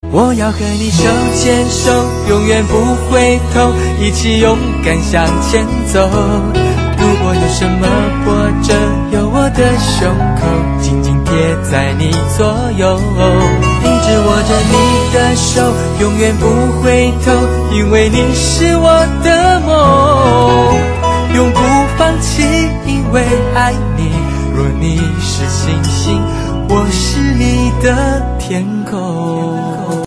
我要和你手牵手，永远不回头，一起勇敢向前走。如果有什么或者有我的胸口，紧紧贴在你左右，一直握着你的手，永远不回头，因为你是我的梦，永不放弃，因为爱你。若你是星星，我是你的天空。